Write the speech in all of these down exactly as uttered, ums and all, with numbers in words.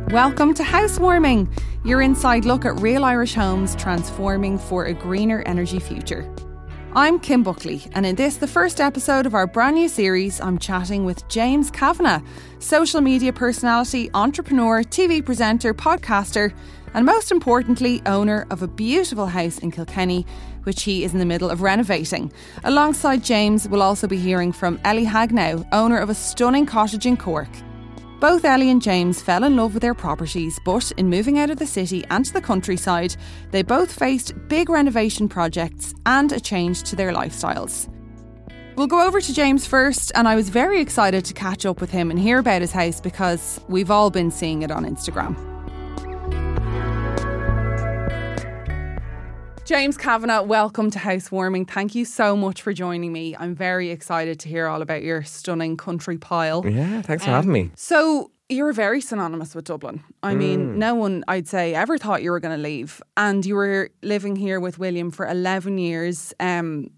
Welcome to Housewarming, your inside look at real Irish homes transforming for a greener energy future. I'm Kim Buckley, and in this, the first episode of our brand new series, I'm chatting with James Kavanagh, social media personality, entrepreneur, T V presenter, podcaster, and most importantly, owner of a beautiful house in Kilkenny, which he is in the middle of renovating. Alongside James, we'll also be hearing from Ellie Hagnow, owner of a stunning cottage in Cork. Both Ellie and James fell in love with their properties, but in moving out of the city and to the countryside, they both faced big renovation projects and a change to their lifestyles. We'll go over to James first, and I was very excited to catch up with him and hear about his house because we've all been seeing it on Instagram. James Kavanagh, welcome to Housewarming. Thank you so much for joining me. I'm very excited to hear all about your stunning country pile. Yeah, thanks for um, having me. So you're very synonymous with Dublin. I mm. mean, no one, I'd say, ever thought you were going to leave. And you were living here with William for eleven years. Um,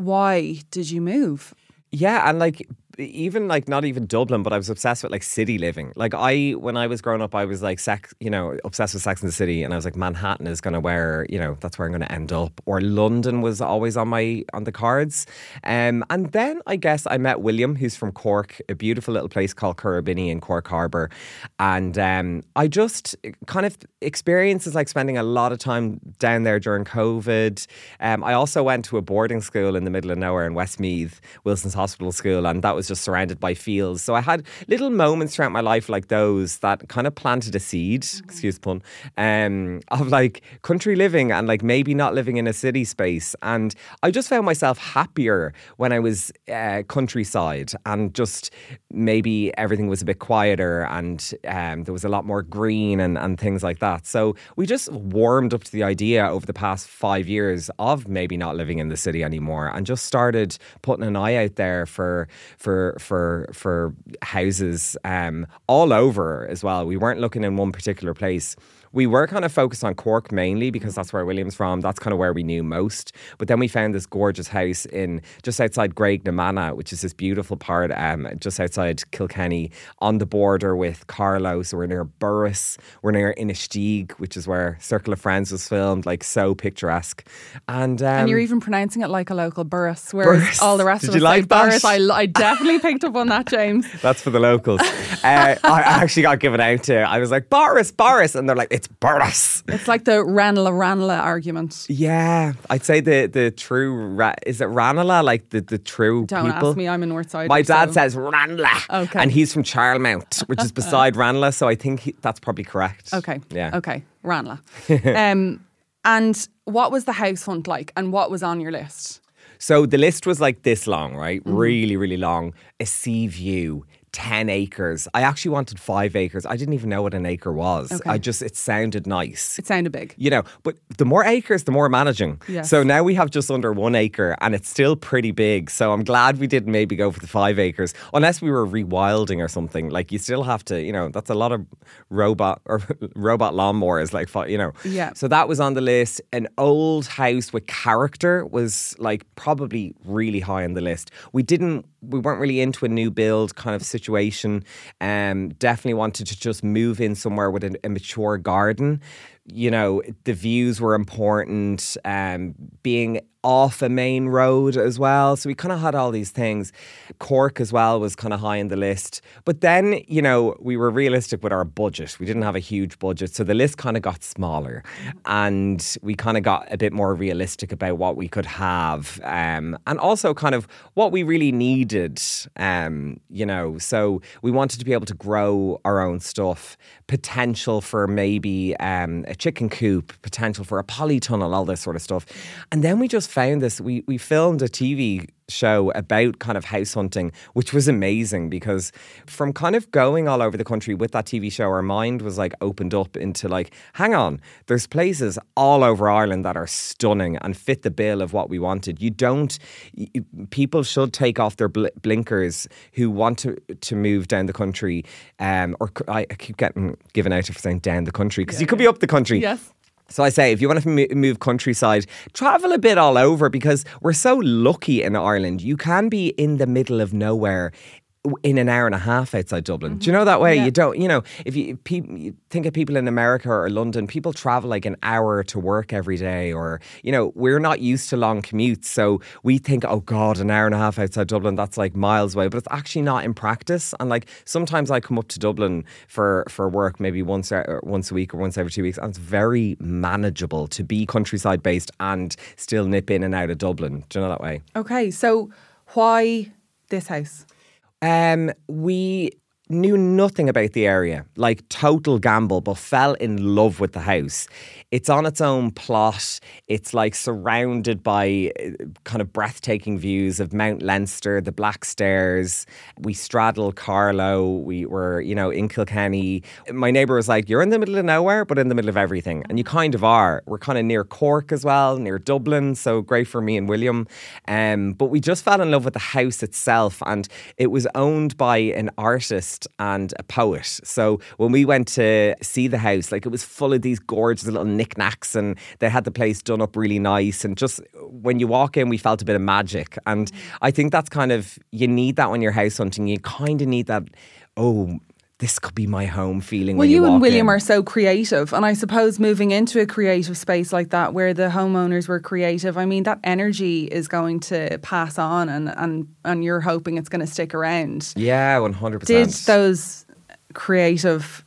why did you move? Yeah, and like... even like not even Dublin, but I was obsessed with like city living. Like I, when I was growing up, I was like sex, you know, obsessed with Sex and the City, and I was like, Manhattan is going to where, you know, that's where I'm going to end up. Or London was always on my on the cards. Um, and then I guess I met William, who's from Cork, a beautiful little place called Currabinny in Cork Harbour, and um, I just kind of experiences like spending a lot of time down there during COVID. Um, I also went to a boarding school in the middle of nowhere in Westmeath, Wilson's Hospital School, and that was just surrounded by fields. So I had little moments throughout my life like those that kind of planted a seed, mm-hmm. excuse the pun, um, of like country living and like maybe not living in a city space. And I just found myself happier when I was uh, countryside, and just maybe everything was a bit quieter, and um, there was a lot more green and, and things like that. So we just warmed up to the idea over the past five years of maybe not living in the city anymore, and just started putting an eye out there for for for for houses um, all over as well. We weren't looking in one particular place. We were kind of focused on Cork mainly because that's where William's from. That's kind of where we knew most. But then we found this gorgeous house in just outside Graiguenamanagh, which is this beautiful part um, just outside Kilkenny, on the border with Carlow. So we're near Burris. We're near Inistioge, which is where Circle of Friends was filmed, like so picturesque. And um, and you're even pronouncing it like a local Burris, whereas Burris. all the rest Did of you us like say that? Burris. I, I definitely picked up on that, James. That's for the locals. uh, I actually got given out to, I was like, Boris, Boris. And they're like, it's Burris. It's like the Ranelagh Ranelagh argument. Yeah, I'd say the the true ra- is it Ranelagh, like the, the true Don't people. ask me, I'm a North Sider. My dad so. says Ranelagh, okay, and he's from Charlemont, which is beside Ranelagh, so I think he, that's probably correct. Okay, yeah, okay, Ranelagh. um, and what was the house hunt like, and what was on your list? So the list was like this long, right? Mm. Really, really long. A sea view. ten acres. I actually wanted five acres. I didn't even know what an acre was. Okay. I just, it sounded nice. It sounded big. You know, but the more acres, the more managing. Yes. So now we have just under one acre, and it's still pretty big. So I'm glad we didn't maybe go for the five acres, unless we were rewilding or something. Like you still have to, you know, that's a lot of robot or robot lawnmowers, like, you know. Yeah. So that was on the list. An old house with character was like probably really high on the list. We didn't, we weren't really into a new build kind of situation. Um, definitely wanted to just move in somewhere with a, a mature garden. You know, the views were important, um, being off a main road as well. So we kind of had all these things. Cork as well was kind of high on the list. But then, you know, we were realistic with our budget. We didn't have a huge budget. So the list kind of got smaller, and we kind of got a bit more realistic about what we could have, um, and also kind of what we really needed, um, you know. So we wanted to be able to grow our own stuff, potential for maybe um, a chicken coop, potential for a polytunnel, all this sort of stuff. And then we just found this, we, we filmed a T V show about kind of house hunting, which was amazing because from kind of going all over the country with that T V show, our mind was like opened up into like, hang on, there's places all over Ireland that are stunning and fit the bill of what we wanted. You don't, you, people should take off their bl- blinkers who want to, to move down the country, um, or I, I keep getting given out for saying down the country because yeah, you could yeah. be up the country. Yes. So I say, if you want to move countryside, travel a bit all over because we're so lucky in Ireland. You can be in the middle of nowhere in an hour and a half outside Dublin. Mm-hmm. Do you know that way? Yeah. You don't, you know, if you, pe- you think of people in America or London, people travel like an hour to work every day, or, you know, we're not used to long commutes. So we think, oh God, an hour and a half outside Dublin, that's like miles away, but it's actually not in practice. And like sometimes I come up to Dublin for, for work, maybe once, or once a week or once every two weeks. And it's very manageable to be countryside based and still nip in and out of Dublin. Do you know that way? Okay. So why this house? Um, we knew nothing about the area, like total gamble, but fell in love with the house. It's on its own plot. It's like surrounded by kind of breathtaking views of Mount Leinster, the Black Stairs. We straddle Carlow. We were, you know, in Kilkenny. My neighbour was like, you're in the middle of nowhere, but in the middle of everything. And you kind of are. We're kind of near Cork as well, near Dublin. So great for me and William. Um, but we just fell in love with the house itself. And it was owned by an artist and a poet. So when we went to see the house, like it was full of these gorgeous little knickknacks, and they had the place done up really nice. And just when you walk in, we felt a bit of magic. And I think that's kind of, you need that when you're house hunting. You kind of need that, oh, this could be my home feeling. Well, when you, you walk and William in. are so creative, and I suppose moving into a creative space like that where the homeowners were creative, I mean, that energy is going to pass on, and and, and you're hoping it's going to stick around. Yeah, one hundred percent. Did those creative,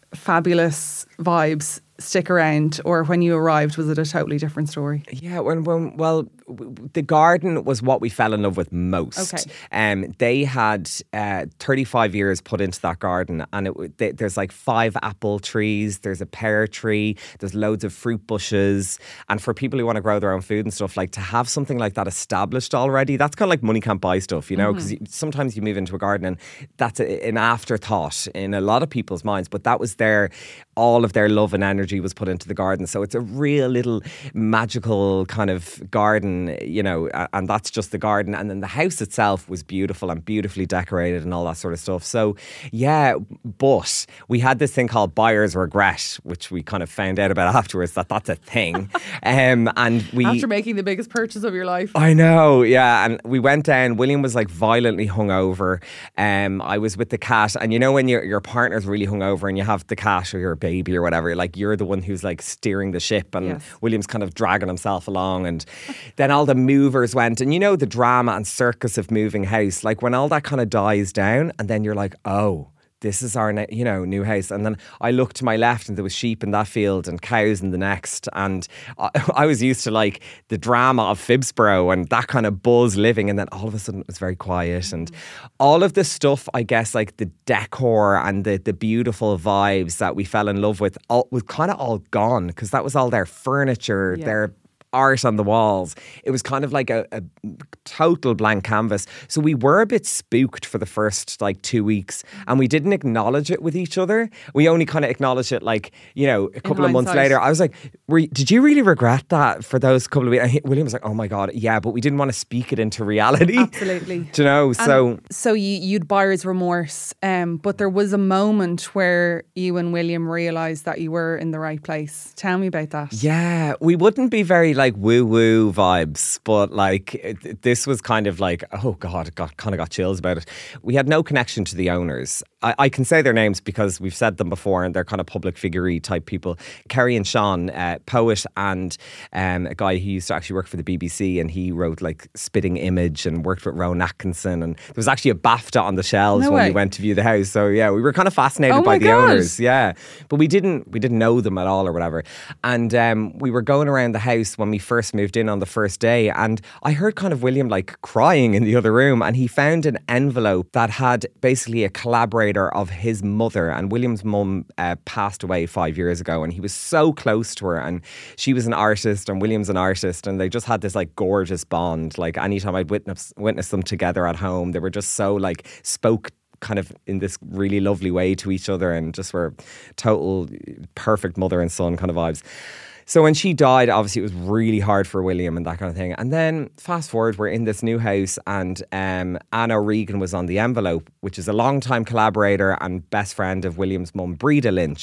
fabulous vibes stick around, or when you arrived, was it a totally different story? Yeah, when, when well, the garden was what we fell in love with most. Okay. Um, they had uh, thirty-five years put into that garden, and it, they, there's like five apple trees, there's a pear tree, there's loads of fruit bushes. And for people who want to grow their own food and stuff, like to have something like that established already, that's kind of like money can't buy stuff, you know, because mm-hmm. sometimes you move into a garden and that's a, an afterthought in a lot of people's minds. But that was their, all of their love and energy was put into the garden. So it's a real little magical kind of garden, you know, and that's just the garden. And then the house itself was beautiful and beautifully decorated and all that sort of stuff. So yeah, but we had this thing called buyer's regret, which we kind of found out about afterwards, that that's a thing. um, and we After making the biggest purchase of your life. I know, yeah. And we went down, William was like violently hungover. Um, I was with the cat, and you know when your your partner's really hungover and you have the cat or your baby or whatever, like you're the one who's like steering the ship, and yes. William's kind of dragging himself along. And then all the movers went, and you know the drama and circus of moving house, like when all that kind of dies down, and then you're like, oh, this is our, you know, new house. And then I looked to my left and there was sheep in that field and cows in the next. And I, I was used to like the drama of Phibsborough and that kind of buzz living. And then all of a sudden it was very quiet. Mm-hmm. And all of the stuff, I guess, like the decor and the, the beautiful vibes that we fell in love with all, was kind of all gone, because that was all their furniture, yeah. their art on the walls. It was kind of like a, a total blank canvas. So we were a bit spooked for the first like two weeks, and we didn't acknowledge it with each other. We only kind of acknowledged it like, you know, a couple of months later. I was like, Were you, did you really regret that for those couple of weeks? And William was like, oh my God, yeah, but we didn't want to speak it into reality. Absolutely. Do you know? So and so you, you'd buyer's remorse, um, but there was a moment where you and William realised that you were in the right place. Tell me about that. Yeah, we wouldn't be very like woo-woo vibes, but like it, this was kind of like, oh God, got kind of got chills about it. We had no connection to the owners. I, I can say their names because we've said them before, and they're kind of public figure-y type people. Kerry and Sean, uh, poet, and um, a guy who used to actually work for the B B C, and he wrote like Spitting Image and worked with Rowan Atkinson, and there was actually a BAFTA on the shelves no when way. we went to view the house. So yeah, we were kind of fascinated oh by the God. owners. Yeah, but we didn't we didn't know them at all or whatever. And um, we were going around the house when we first moved in on the first day, and I heard kind of William like crying in the other room, and he found an envelope that had basically a collaborator of his mother. And William's mum uh, passed away five years ago, and he was so close to her, and she was an artist and William's an artist, and they just had this like gorgeous bond. Like anytime I'd witness witness them together at home, they were just so like spoke kind of in this really lovely way to each other, and just were total perfect mother and son kind of vibes. So when she died, obviously it was really hard for William and that kind of thing. And then fast forward, we're in this new house, and um, Anne O'Regan was on the envelope, which is a long-time collaborator and best friend of William's mum, Breda Lynch.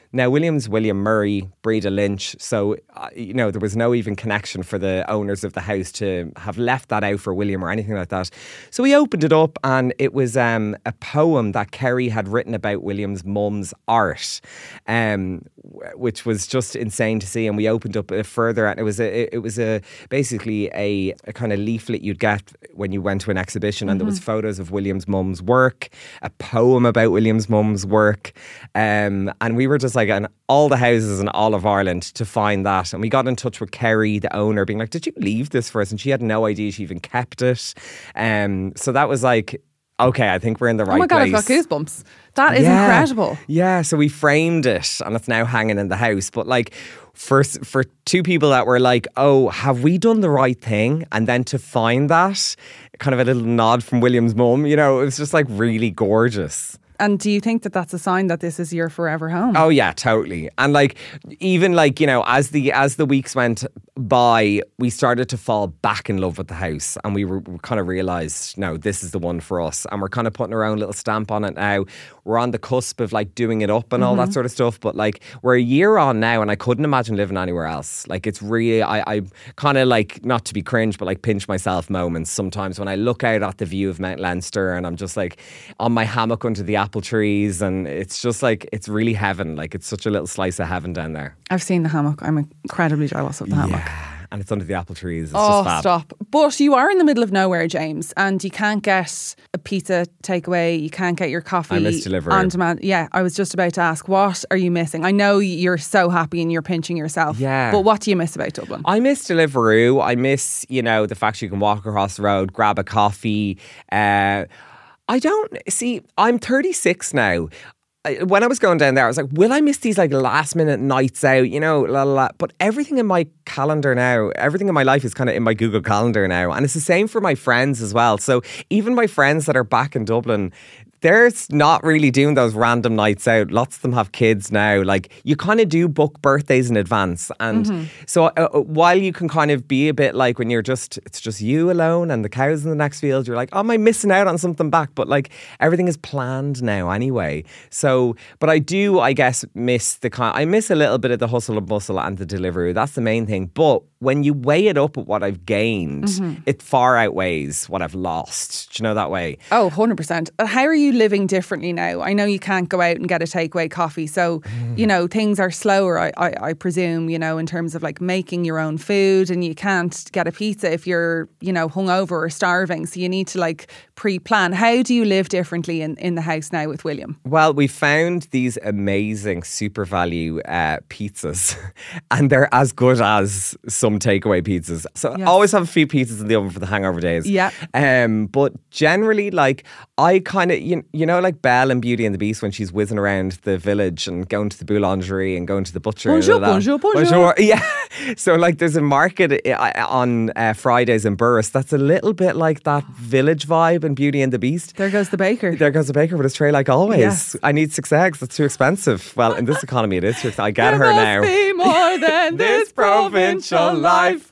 Now, William's William Murray, Breda Lynch. So, uh, you know, there was no even connection for the owners of the house to have left that out for William or anything like that. So we opened it up and it was um, a poem that Kerry had written about William's mum's art, um, which was just insane to see. And we opened up further and it was a, it was a basically a, a kind of leaflet you'd get when you went to an exhibition, and mm-hmm. there was photos of William's mum's work, a poem about William's mum's work. Um, and we were just like in all the houses in all of Ireland to find that. And we got in touch with Kerry, the owner, being like, did you leave this for us? And she had no idea she even kept it. Um, so that was like, okay, I think we're in the right place. Oh my God, place. I've got goosebumps. That is yeah. incredible. Yeah, so we framed it and it's now hanging in the house. But like for, for two people that were like, oh, have we done the right thing? And then to find that, kind of a little nod from William's mum, you know, it was just like really gorgeous. And do you think that that's a sign that this is your forever home? Oh yeah, totally. And like, even like, you know, as the as the weeks went by, we started to fall back in love with the house, and we were we kind of realised, no, this is the one for us. And we're kind of putting our own little stamp on it now. We're on the cusp of like doing it up and all mm-hmm. that sort of stuff. But like, we're a year on now, and I couldn't imagine living anywhere else. Like, it's really, I, I kind of like, not to be cringe, but like pinch myself moments sometimes when I look out at the view of Mount Leinster and I'm just like on my hammock under the apple trees, and it's just like, it's really heaven. Like, it's such a little slice of heaven down there. I've seen the hammock. I'm incredibly jealous of the hammock. Yeah. And it's under the apple trees. It's oh, just fab. Stop. But you are in the middle of nowhere, James, and you can't get a pizza takeaway. You can't get your coffee I miss Deliveroo. on demand. Yeah, I was just about to ask, what are you missing? I know you're so happy and you're pinching yourself. Yeah. But what do you miss about Dublin? I miss Deliveroo. I miss, you know, the fact you can walk across the road, grab a coffee. Uh, I don't, see, I'm thirty-six now. When I was going down there, I was like, will I miss these like last minute nights out, you know, la, la, la. But everything in my calendar now, everything in my life is kind of in my Google Calendar now. And it's the same for my friends as well. So even my friends that are back in Dublin, they're not really doing those random nights out. Lots of them have kids now. Like, you kind of do book birthdays in advance. And mm-hmm. so uh, while you can kind of be a bit like when you're just, it's just you alone and the cows in the next field, you're like, oh, am I missing out on something back? But like, everything is planned now anyway. So, but I do, I guess, miss the kind, I miss a little bit of the hustle and bustle and the Deliveroo. That's the main thing. But when you weigh it up with what I've gained, mm-hmm. it far outweighs what I've lost. Do you know that way? Oh, one hundred percent. How are you living differently now? I know you can't go out and get a takeaway coffee. So, mm. you know, things are slower, I, I, I presume, you know, in terms of like making your own food, and you can't get a pizza if you're, you know, hungover or starving. So you need to like pre-plan. How do you live differently in, in the house now with William? Well, we found these amazing super value uh, pizzas and they're as good as some takeaway pizzas. So yes. I always have a few pizzas in the oven for the hangover days. Yeah. Um, but generally, like, I kind of, you, you know, like Belle and Beauty and the Beast when she's whizzing around the village and going to the boulangerie and going to the butcher. Bonjour, bonjour, bonjour, bonjour. Yeah. So like there's a market on uh, Fridays in Burris that's a little bit like that village vibe in Beauty and the Beast. There goes the baker. There goes the baker with his tray like always. Yes. I need six eggs. That's too expensive. Well, in this economy it is too expensive. I get there her now. There must be more than this provincial life.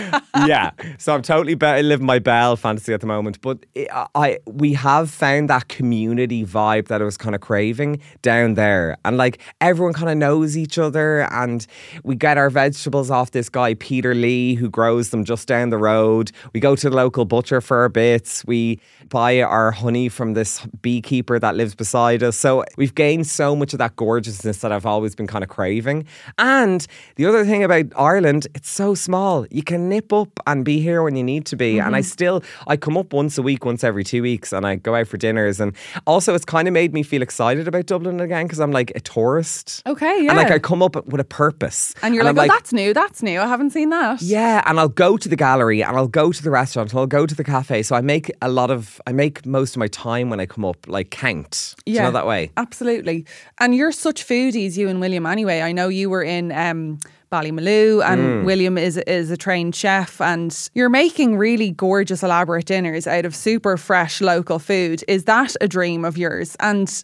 Yeah. So I'm totally be- living my Belle fantasy at the moment. But it, I we have found that community vibe that I was kind of craving down there. And like everyone kind of knows each other, and we get our vegetables off this guy Peter Lee who grows them just down the road. We go to the local butcher for our bits. We buy our honey from this beekeeper that lives beside us. So we've gained so much of that gorgeousness that I've always been kind of craving. And the other thing about Ireland, it's so small. You can nip up and be here when you need to be. Mm-hmm. And I still, I come up once a week, once every two weeks, and I go out for dinners. And also it's kind of made me feel excited about Dublin again because I'm like a tourist. Okay, yeah. And like I come up with a purpose. And you're and like, I'm oh, like, that's new, that's new. I haven't seen that. Yeah, and I'll go to the gallery and I'll go to the restaurant and I'll go to the cafe. So I make a lot of, I make most of my time when I come up like count. Yeah, do you know that way? Absolutely. And you're such foodies, you and William anyway. I know you were in um, Ballymaloo and mm. William is, is a trained chef, and you're making really gorgeous elaborate dinners out of super fresh local food. Is that a dream of yours? And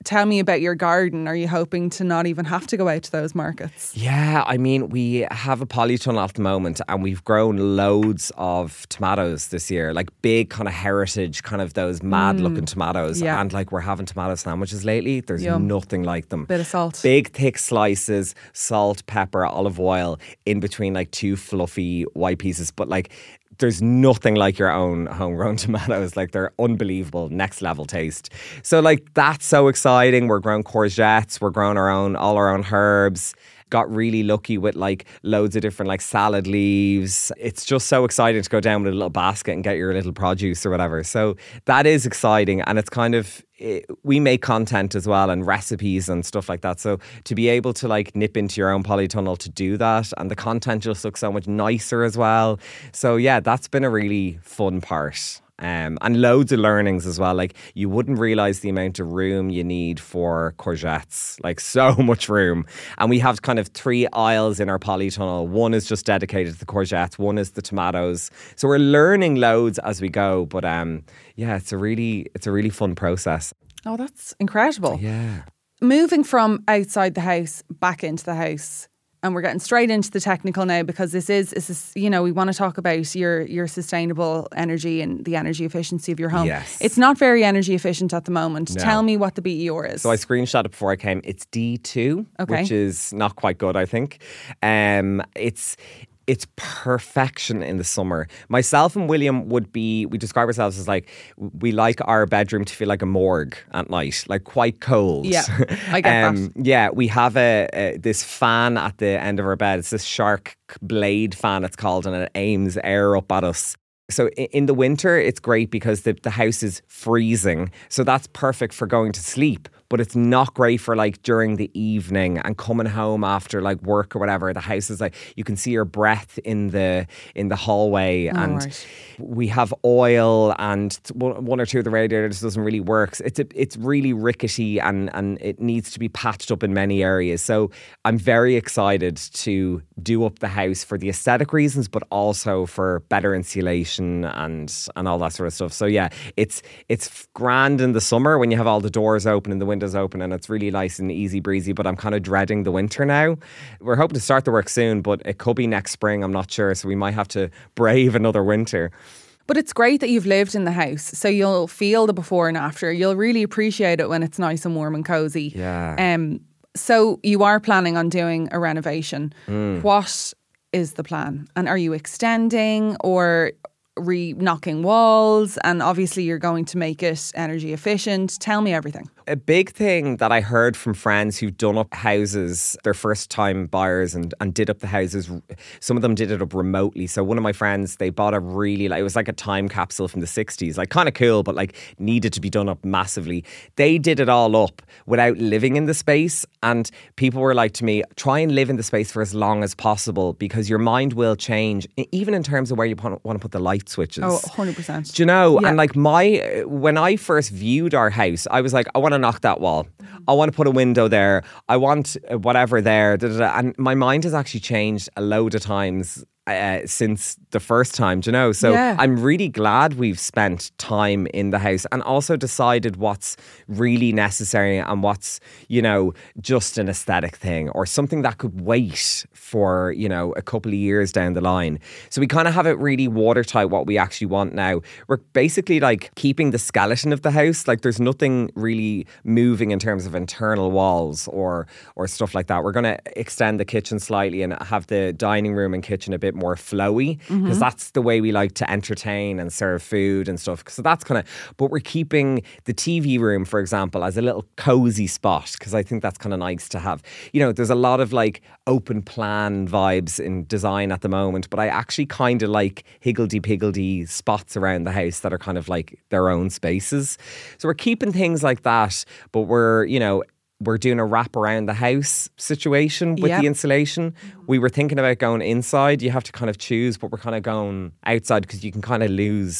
tell me about your garden. Are you hoping to not even have to go out to those markets? Yeah, I mean, we have a polytunnel at the moment and we've grown loads of tomatoes this year, like big kind of heritage, kind of those mad looking tomatoes. Yeah. And like we're having tomato sandwiches lately. There's Yum. nothing like them. Bit of salt. Big, thick slices, salt, pepper, olive oil in between like two fluffy white pieces. But like, there's nothing like your own homegrown tomatoes. Like they're unbelievable, next level taste. So like that's so exciting. We're growing courgettes. We're growing our own, all our own herbs. Got really lucky with like loads of different like salad leaves. It's just so exciting to go down with a little basket and get your little produce or whatever. So that is exciting. And it's kind of, it, we make content as well and recipes and stuff like that. So to be able to like nip into your own polytunnel to do that, and the content just looks so much nicer as well. So yeah, that's been a really fun part. Um, and loads of learnings as well. Like you wouldn't realise the amount of room you need for courgettes, like so much room. And we have kind of three aisles in our polytunnel. One is just dedicated to the courgettes, one is the tomatoes. So we're learning loads as we go. But um, yeah, it's a really, it's a really fun process. Oh, that's incredible. Yeah. Moving from outside the house back into the house. And we're getting straight into the technical now, because this is, this is, you know, we want to talk about your your sustainable energy and the energy efficiency of your home. Yes. It's not very energy efficient at the moment. No. Tell me what the B E R is. So I screenshot it before I came. It's D two, Okay. which is not quite good, I think. Um, it's... It's perfection in the summer. Myself and William would be, we describe ourselves as like, we like our bedroom to feel like a morgue at night, like quite cold. Yeah, I get um, that. Yeah, we have a, a this fan at the end of our bed. It's this Shark blade fan, it's called, and it aims air up at us. So in the winter, it's great because the, the house is freezing. So that's perfect for going to sleep. But it's not great for like during the evening and coming home after like work or whatever. The house is like, you can see your breath in the in the hallway. Oh, and right. we have oil, and one or two of the radiators doesn't really work. It's a, it's really rickety, and, and it needs to be patched up in many areas. So I'm very excited to do up the house for the aesthetic reasons, but also for better insulation and and all that sort of stuff. So yeah, it's it's grand in the summer when you have all the doors open and the windows open, and it's really nice and easy breezy. But I'm kind of dreading the winter now. We're hoping to start the work soon, but it could be next spring. I'm not sure. So we might have to brave another winter. But it's great that you've lived in the house, so you'll feel the before and after. You'll really appreciate it when it's nice and warm and cozy. Yeah. Um. So you are planning on doing a renovation. Mm. What is the plan? And are you extending or re-knocking walls? And obviously you're going to make it energy efficient. Tell me everything. A big thing that I heard from friends who've done up houses, their first time buyers, and, and did up the houses, some of them did it up remotely. So one of my friends, they bought a really, like, it was like a time capsule from the sixties, like kind of cool, but like needed to be done up massively. They did it all up without living in the space. And people were like to me, try and live in the space for as long as possible, because your mind will change, even in terms of where you want to put the light switches. Oh, one hundred percent. Do you know? Yeah. And like my, when I first viewed our house, I was like, I want to knock that wall. I want to put a window there. I want whatever there. Da, da, da. And my mind has actually changed a load of times Uh, since the first time, do you know? So Yeah. I'm really glad we've spent time in the house and also decided what's really necessary and what's, you know, just an aesthetic thing or something that could wait for, you know, a couple of years down the line. So we kind of have it really watertight what we actually want now. We're basically like keeping the skeleton of the house. Like there's nothing really moving in terms of internal walls or or stuff like that. We're going to extend the kitchen slightly and have the dining room and kitchen a bit more flowy, because mm-hmm. that's the way we like to entertain and serve food and stuff. So that's kind of, but we're keeping the T V room, for example, as a little cozy spot, because I think that's kind of nice to have. You know, there's a lot of like open plan vibes in design at the moment, but I actually kind of like higgledy-piggledy spots around the house that are kind of like their own spaces. So we're keeping things like that, but we're, you know, we're doing a wrap around the house situation with Yep. the insulation. We were thinking about going inside. You have to kind of choose, but we're kind of going outside because you can kind of lose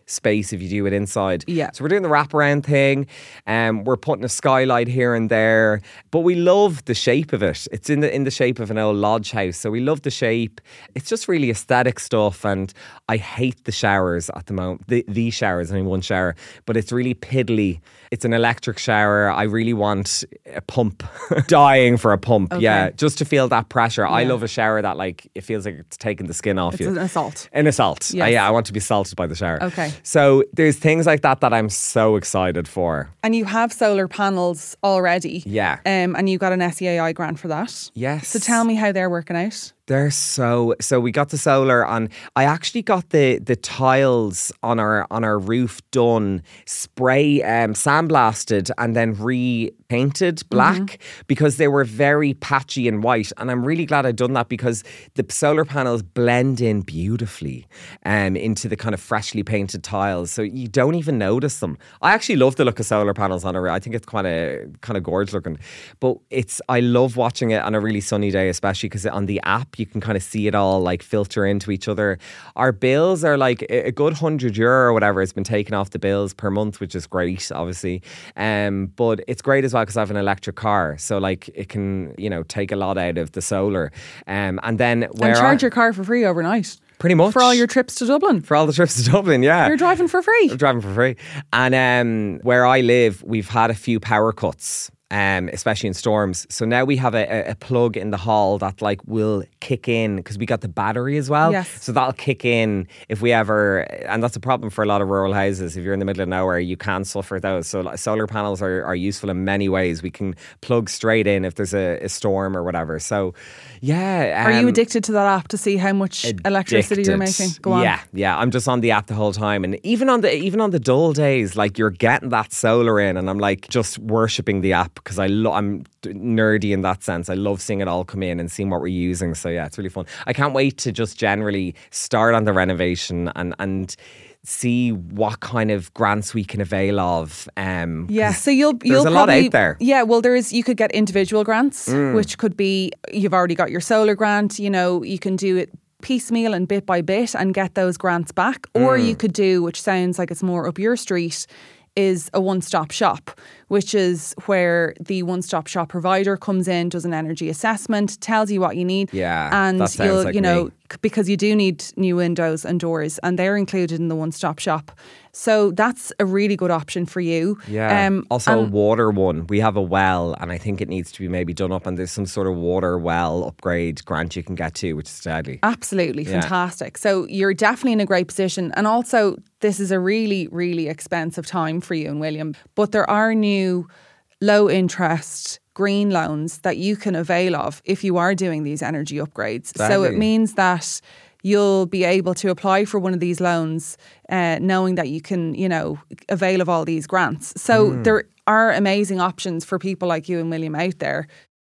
space if you do it inside. Yeah. So we're doing the wraparound thing. Um, we're putting a skylight here and there, but we love the shape of it. It's in the in the shape of an old lodge house, so we love the shape. It's just really aesthetic stuff, and I hate the showers at the moment. The the showers, I mean one shower, but it's really piddly. It's an electric shower. I really want a pump, dying for a pump. Okay. Yeah, just to feel that pressure. Yeah. I love a shower that like it feels like it's taking the skin off It's you. an assault. An assault. Yes. Uh, yeah, I want to be salted by the shower. Okay. So there's things like that that I'm so excited for. And you have solar panels already. Yeah. Um, and you got an S E A I grant for that. Yes. So tell me how they're working out. They're so so we got the solar and I actually got the the tiles on our on our roof done spray um sandblasted and then repainted black mm-hmm. because they were very patchy and white, and I'm really glad I'd done that because the solar panels blend in beautifully um into the kind of freshly painted tiles, so you don't even notice them. I actually love the look of solar panels on a roof. I think it's kind of kind of gorgeous looking, but it's I love watching it on a really sunny day, especially because on the app you can kind of see it all like filter into each other. Our bills are like a good hundred euro or whatever has been taken off the bills per month, which is great, obviously. Um, but it's great as well because I have an electric car, so like it can, you know, take a lot out of the solar. Um, and then where and charge I, your car for free overnight. Pretty much. For all your trips to Dublin. For all the trips to Dublin, yeah. You're driving for free. I'm driving for free. And um, where I live, we've had a few power cuts. Um, especially in storms. So now we have a, a plug in the hall that like will kick in because we got the battery as well. Yes. So that'll kick in if we ever, and that's a problem for a lot of rural houses. If you're in the middle of nowhere, you can suffer those. So like, solar panels are, are useful in many ways. We can plug straight in if there's a, a storm or whatever. So yeah. Um, are you addicted to that app to see how much addicted. electricity you're making? Go on. Yeah, yeah. I'm just on the app the whole time, and even on the even on the dull days, like you're getting that solar in, and I'm like just worshipping the app. Because I lo- I'm nerdy in that sense. I love seeing it all come in and seeing what we're using. So yeah, it's really fun. I can't wait to just generally start on the renovation and and see what kind of grants we can avail of. Um, yeah, so you'll there's you'll a probably, lot out there. Yeah, well, there is. You could get individual grants, mm. which could be you've already got your solar grant. You know, you can do it piecemeal and bit by bit and get those grants back, or Mm. you could do, which sounds like it's more up your street, is a one-stop shop, which is where the one-stop shop provider comes in, does an energy assessment, tells you what you need, Yeah, and that sounds you'll, like you know, me. c- because you do need new windows and doors, and they're included in the one-stop shop. So that's a really good option for you. Yeah. Um, also, a and- water one. We have a well, and I think it needs to be maybe done up. And there's some sort of water well upgrade grant you can get to, which is deadly. Absolutely Yeah. fantastic. So you're definitely in a great position. And also, this is a really, really expensive time for you and William. But there are new low interest green loans that you can avail of if you are doing these energy upgrades. So it Deadly. means that you'll be able to apply for one of these loans uh, knowing that you can, you know, avail of all these grants. So Mm. there are amazing options for people like you and William out there.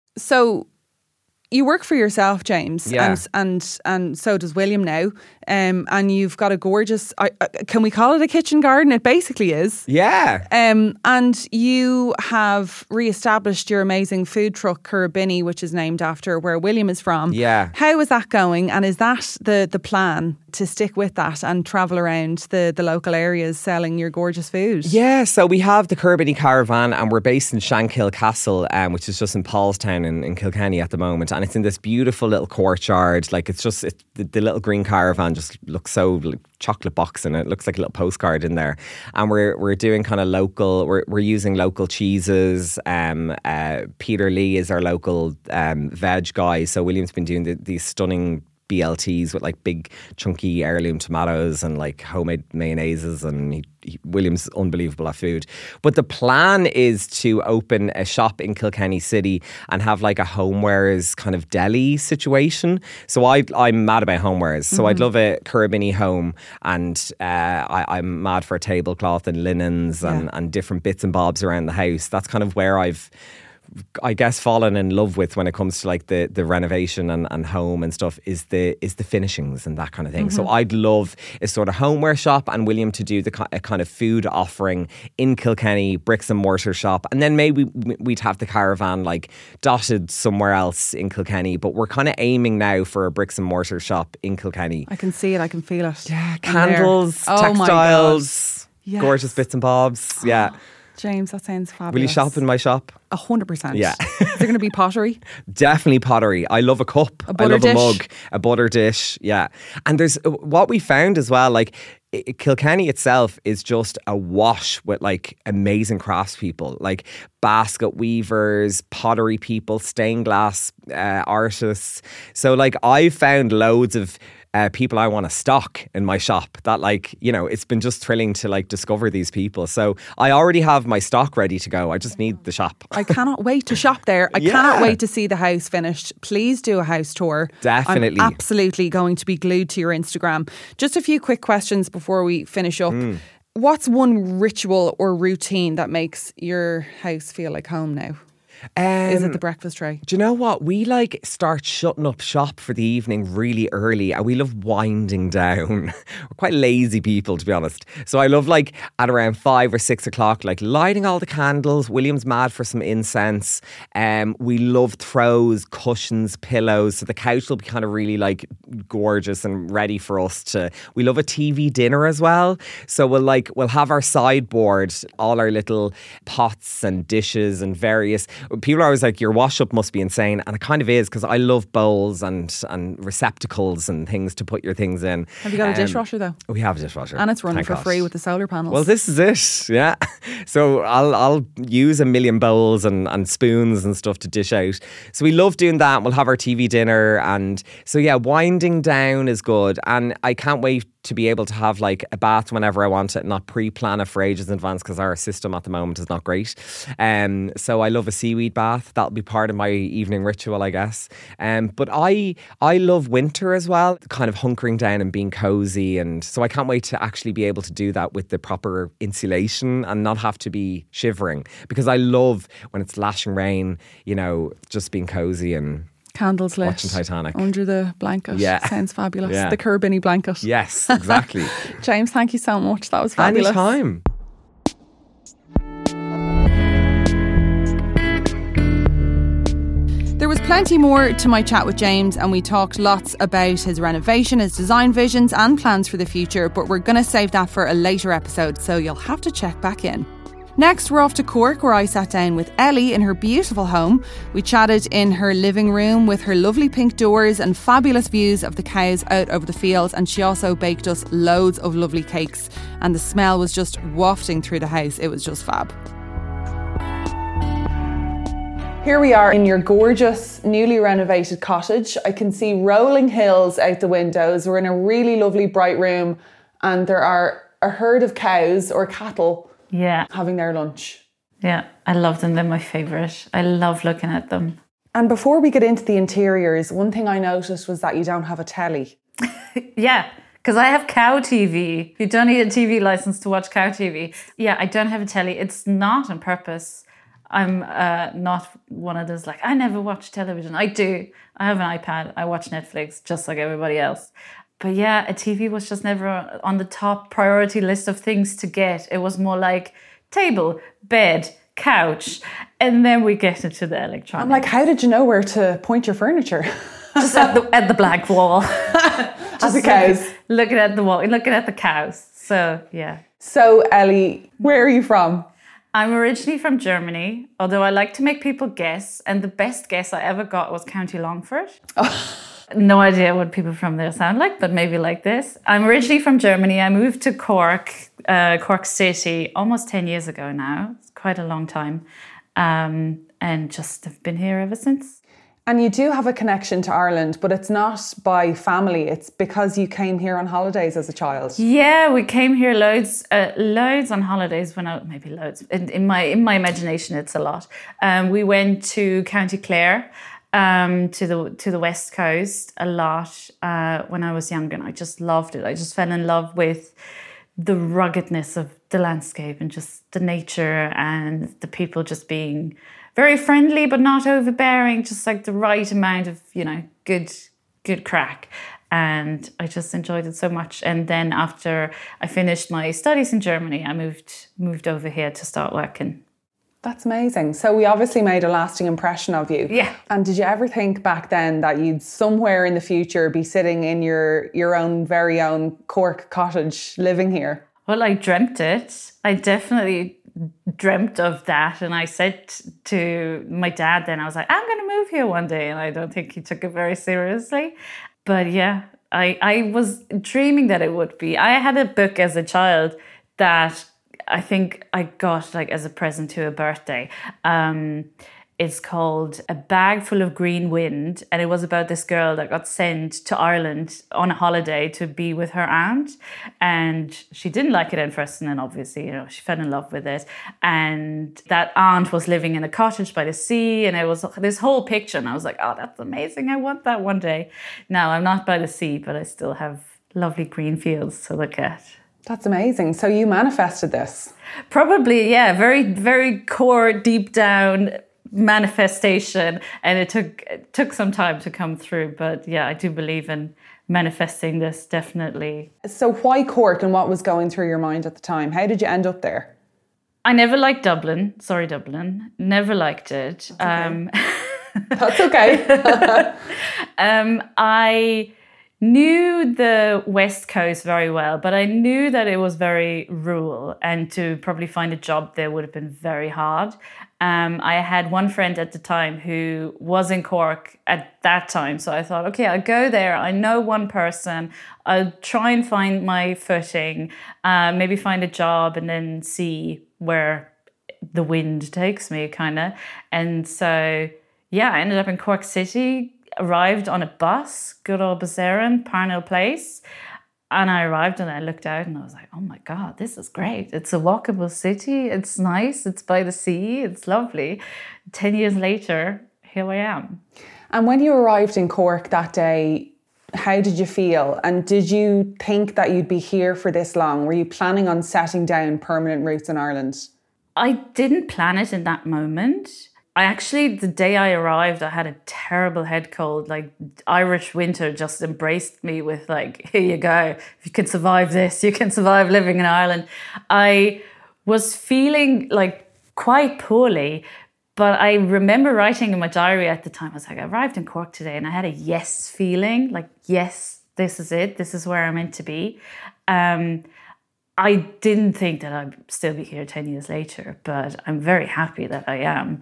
So you work for yourself, James, Yeah. and and and so does William now. Um, and you've got a gorgeous. I, I, can we call it a kitchen garden? It basically is. Yeah. Um, and you have re-established your amazing food truck, Currabinny, which is named after where William is from. Yeah. How is that going? And is that the the plan to stick with that and travel around the, the local areas selling your gorgeous food? Yeah, so we have the Currabinny Caravan and we're based in Shankill Castle, um, which is just in Paulstown in, in Kilkenny at the moment. And it's in this beautiful little courtyard. Like it's just, it, the, the little green caravan just looks so like chocolate box and it looks like a little postcard in there. And we're we're doing kind of local, we're we're using local cheeses. Um, uh, Peter Lee is our local um, veg guy. So William's been doing the, these stunning B L Ts with like big chunky heirloom tomatoes and like homemade mayonnaises, and he, he, William's unbelievable at food. But the plan is to open a shop in Kilkenny City and have like a homewares kind of deli situation. So I, I'm mad about homewares. So mm-hmm. I'd love a Currabinny home, and uh, I, I'm mad for a tablecloth and linens and, yeah. and different bits and bobs around the house. That's kind of where I've I guess, fallen in love with when it comes to like the, the renovation and, and home and stuff is the is the finishings and that kind of thing. Mm-hmm. So I'd love a sort of homeware shop and William to do the a kind of food offering in Kilkenny, bricks and mortar shop. And then maybe we'd have the caravan like dotted somewhere else in Kilkenny. But we're kind of aiming now for a bricks and mortar shop in Kilkenny. I can see it. I can feel it. Yeah, candles, oh textiles, yes. gorgeous bits and bobs. Yeah. James, that sounds fabulous. Will you shop in my shop? A hundred percent. Yeah. Is there going to be pottery? Definitely pottery. I love a cup. A butter I love dish. a mug. A butter dish. Yeah. And there's what we found as well, like Kilkenny itself is just awash with like amazing craftspeople, like basket weavers, pottery people, stained glass uh, artists. So like I found loads of Uh, people I want to stock in my shop that like, you know, it's been just thrilling to like discover these people. So I already have my stock ready to go. I just need the shop. I cannot wait to shop there. I yeah. cannot wait to see the house finished. Please do a house tour. Definitely. I'm absolutely going to be glued to your Instagram. Just a few quick questions before we finish up. Mm. What's one ritual or routine that makes your house feel like home now? Um, Is it the breakfast tray? Do you know what? We like start shutting up shop for the evening really early and we love winding down. We're quite lazy people, to be honest. So I love like at around five or six o'clock, like lighting all the candles. William's mad for some incense. Um, we love throws, cushions, pillows. So the couch will be kind of really like gorgeous and ready for us to. We love a T V dinner as well. So we'll like, we'll have our sideboard, all our little pots and dishes and various. People are always like, your wash up must be insane. And it kind of is because I love bowls and, and receptacles and things to put your things in. Have you got um, a dishwasher though? We have a dishwasher. And it's running Thank for God. free with the solar panels. Well, this is it. Yeah. So I'll I'll use a million bowls and, and spoons and stuff to dish out. So we love doing that. We'll have our T V dinner. And so, yeah, winding down is good. And I can't wait to be able to have like a bath whenever I want it, not pre-plan it for ages in advance because our system at the moment is not great. Um, so I love a seaweed bath. That'll be part of my evening ritual, I guess. Um, but I I love winter as well, kind of hunkering down and being cozy. And so I can't wait to actually be able to do that with the proper insulation and not have to be shivering because I love when it's lashing rain, you know, just being cozy and candles lit. Watching Titanic. Under the blanket. Yeah. Sounds fabulous. Yeah. The Kerbini blanket. Yes, exactly. James, thank you so much. That was fabulous. Anytime. There was plenty more to my chat with James and we talked lots about his renovation, his design visions and plans for the future, but we're going to save that for a later episode, so you'll have to check back in. Next, we're off to Cork, where I sat down with Ellie in her beautiful home. We chatted in her living room with her lovely pink doors and fabulous views of the cows out over the fields, and she also baked us loads of lovely cakes, and the smell was just wafting through the house. It was just fab. Here we are in your gorgeous, newly renovated cottage. I can see rolling hills out the windows. We're in a really lovely, bright room, and there are a herd of cows or cattle Yeah. having their lunch. Yeah, I love them. They're my favourite. I love looking at them. And before we get into the interiors, one thing I noticed was that you don't have a telly. Yeah, because I have Cow T V. You don't need a T V licence to watch Cow T V. Yeah, I don't have a telly. It's not on purpose. I'm uh, not one of those like, I never watch television. I do. I have an iPad. I watch Netflix just like everybody else. But yeah, a T V was just never on the top priority list of things to get. It was more like table, bed, couch, and then we get into the electronics. I'm like, how did you know where to point your furniture? Just at the at the blank wall. As the cows. Looking, looking at the wall, looking at the cows. So yeah. So Ellie, where are you from? I'm originally from Germany, although I like to make people guess, and the best guess I ever got was County Longford. Oh. No idea what people from there sound like, but maybe like this. I'm originally from Germany. I moved to Cork, uh, Cork City, almost ten years ago now. It's quite a long time. Um, and just have been here ever since. And you do have a connection to Ireland, but it's not by family. It's because you came here on holidays as a child. Yeah, we came here loads, uh, loads on holidays when I, maybe loads. In, in my in my imagination, it's a lot. Um, we went to County Clare, um, to the to the West Coast a lot uh, when I was younger, and I just loved it. I just fell in love with the ruggedness of the landscape and just the nature and the people just being very friendly, but not overbearing, just like the right amount of, you know, good, good crack. And I just enjoyed it so much. And then after I finished my studies in Germany, I moved moved over here to start working. That's amazing. So we obviously made a lasting impression of you. Yeah. And did you ever think back then that you'd somewhere in the future be sitting in your, your own very own Cork cottage living here? Well, I dreamt it. I definitely dreamt of that. And I said to my dad then, I was like, I'm going to move here one day. And I don't think he took it very seriously. But yeah, I, I was dreaming that it would be. I had a book as a child that I think I got like as a present to a birthday. Um, it's called A Bag Full of Green Wind. And it was about this girl that got sent to Ireland on a holiday to be with her aunt. And she didn't like it at first. And then obviously, you know, she fell in love with it. And that aunt was living in a cottage by the sea. And it was this whole picture. And I was like, oh, that's amazing. I want that one day. Now, I'm not by the sea, but I still have lovely green fields to look at. That's amazing. So you manifested this? Probably, yeah. Very, very core, deep down manifestation. And it took it took some time to come through. But yeah, I do believe in manifesting this, definitely. So why Cork, and what was going through your mind at the time? How did you end up there? I never liked Dublin. Sorry, Dublin. Never liked it. That's okay. Um, That's okay. um, I... knew the West Coast very well, but I knew that it was very rural and to probably find a job there would have been very hard. Um, I had one friend at the time who was in Cork at that time. So I thought, okay, I'll go there. I know one person. I'll try and find my footing, uh, maybe find a job and then see where the wind takes me, kind of. And so, yeah, I ended up in Cork City. Arrived on a bus, good old Bazaran, Parnell Place. And I arrived and I looked out and I was like, oh my God, this is great. It's a walkable city. It's nice. It's by the sea. It's lovely. Ten years later, here I am. And when you arrived in Cork that day, how did you feel? And did you think that you'd be here for this long? Were you planning on setting down permanent roots in Ireland? I didn't plan it in that moment. I actually, the day I arrived, I had a terrible head cold. Like Irish winter just embraced me with like, here you go. If you can survive this, you can survive living in Ireland. I was feeling like quite poorly, but I remember writing in my diary at the time, I was like, I arrived in Cork today and I had a yes feeling, like, yes, this is it. This is where I'm meant to be. Um, I didn't think that I'd still be here ten years later, but I'm very happy that I am.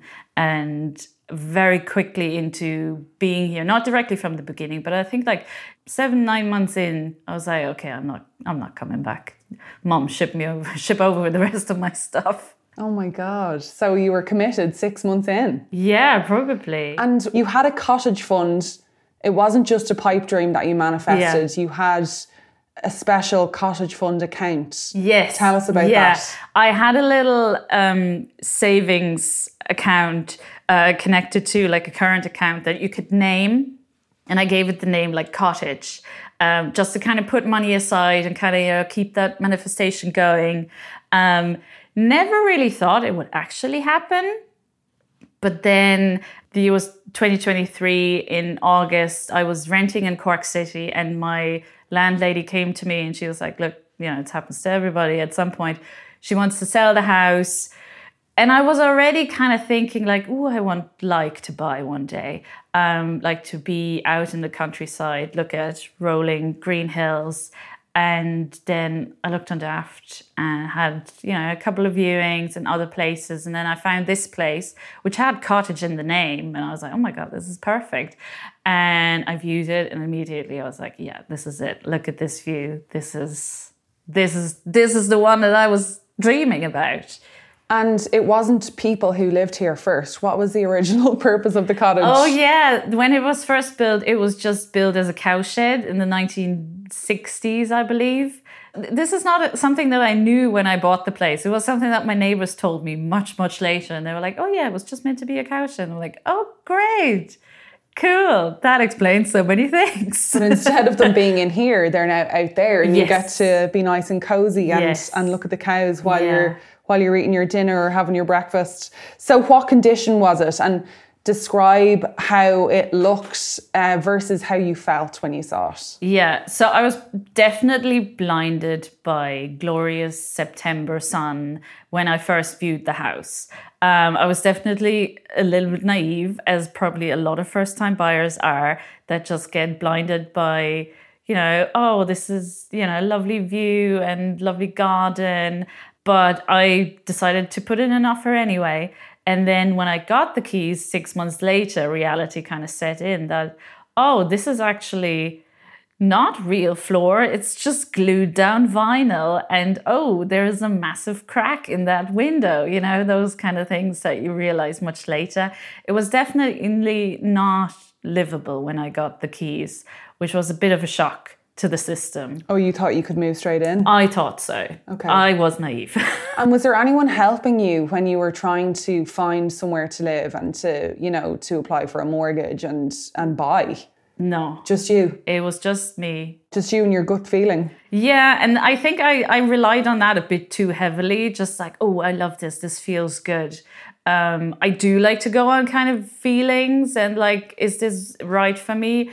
And very quickly into being here, not directly from the beginning, but I think like seven, nine months in, I was like, okay, I'm not, I'm not coming back. Mom, ship me over, ship over with the rest of my stuff. Oh my God. So you were committed six months in? Yeah, probably. And you had a cottage fund. It wasn't just a pipe dream that you manifested. Yeah. You had a special cottage fund account. Yes. Tell us about yeah. that. I had a little um, savings account uh, connected to like a current account that you could name. And I gave it the name like cottage, um, just to kind of put money aside and kind of, you know, keep that manifestation going. Um, never really thought it would actually happen. But then the year was twenty twenty-three in August. I was renting in Cork City and my landlady came to me and she was like, look, you know, it happens to everybody at some point. She wants to sell the house. And I was already kind of thinking like, oh, I want like to buy one day, um, like to be out in the countryside, look at rolling green hills. And then I looked on Daft and had, you know, a couple of viewings in other places. And then I found this place, which had cottage in the name. And I was like, oh my God, this is perfect. And I viewed it and immediately I was like, yeah, this is it. Look at this view. This is, this is, this is the one that I was dreaming about. And it wasn't people who lived here first. What was the original purpose of the cottage? Oh, yeah. When it was first built, it was just built as a cowshed in the nineteen sixties, I believe. This is not something that I knew when I bought the place. It was something that my neighbours told me much, much later. And they were like, oh, yeah, it was just meant to be a cowshed. And I'm like, oh, great. Cool. That explains so many things. But instead of them being in here, they're now out there and yes. you get to be nice and cozy and, yes. and look at the cows while yeah. you're while you're eating your dinner or having your breakfast. So what condition was it? And describe how it looked uh, versus how you felt when you saw it. Yeah, so I was definitely blinded by glorious September sun when I first viewed the house. Um, I was definitely a little bit naive, as probably a lot of first-time buyers are, that just get blinded by, you know, oh, this is, you know, a lovely view and lovely garden. But I decided to put in an offer anyway. And then when I got the keys six months later, reality kind of set in that, oh, this is actually not real floor. It's just glued down vinyl. And oh, there's a massive crack in that window. You know, those kind of things that you realize much later. It was definitely not livable when I got the keys, which was a bit of a shock to the system. Oh, you thought you could move straight in? I thought so. Okay. I was naive. And was there anyone helping you when you were trying to find somewhere to live and to, you know, to apply for a mortgage and, and buy? No. Just you? It was just me. Just you and your gut feeling? Yeah, and I think I, I relied on that a bit too heavily. Just like, oh, I love this. This feels good. Um, I do like to go on kind of feelings and like, is this right for me?